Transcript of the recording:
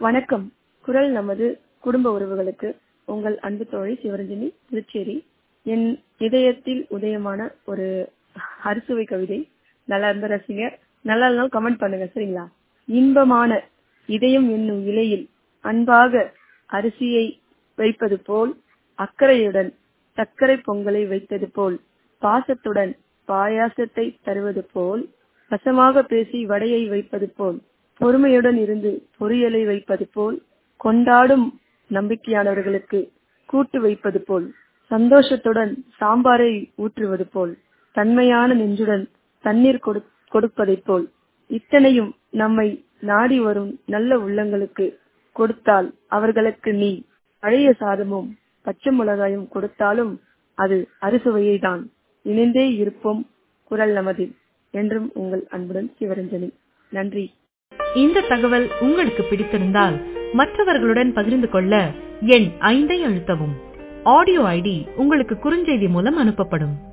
வணக்கம். குரல் நமது குடும்ப உறவுகளுக்கு உங்கள் அன்பு தோழி சிவரஞ்சனி, புதுச்சேரி. என் இதயத்தில் உதயமான ஒரு அறுசுவை கவிதை. நல்லா இருந்த ரசிங்க, நல்லா இருந்தாலும் கமெண்ட் பண்ணுங்க, சரிங்களா? இன்பமான இதயம் என்னும் இலையில் அன்பாக அரிசியை வைப்பது போல், அக்கறையுடன் சர்க்கரை பொங்கலை வைத்தது போல், பாசத்துடன் பாயாசத்தை தருவது போல், வசமாக பேசி வடையை வைப்பது போல், பொறுமையுடன் இருந்து பொரியலை வைப்பது போல், கொண்டாடும் நம்பிக்கையானவர்களுக்கு கூட்டு வைப்பது போல், சந்தோஷத்துடன் சாம்பாரை ஊற்றுவது போல், தன்மையான நெஞ்சுடன் தண்ணீர் கொடுப்பதை போல், இத்தனையும் நம்மை நாடி வரும் நல்ல உள்ளங்களுக்கு கொடுத்தால் அவர்களுக்கு நீ பழைய சாதமும் பச்சை மிளகாயும் கொடுத்தாலும் அது அறுசுவையை தான். இணைந்தே இருப்போம் குரல் நமதில். என்றும் உங்கள் அன்புடன் சிவரஞ்சனி. நன்றி. இந்த தகவல் உங்களுக்கு பிடித்திருந்தால் மற்றவர்களுடன் பகிர்ந்து கொள்ள எண் 5 அழுத்தவும். ஆடியோ ஐடி உங்களுக்கு குறுஞ்செய்தி மூலம் அனுப்பப்படும்.